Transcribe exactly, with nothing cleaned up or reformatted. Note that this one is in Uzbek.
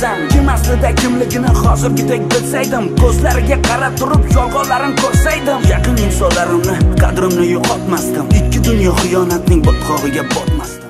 desam, kim aslida kimligini hozirgidek bilsaydim, ko'zlariga qarab turib yolg'onlarini ko'rsaydim, yaqin insonlarimni, qadrimni yo'qotmasdim, ikki dunyo xiyonatning botqog'iga botmasdim.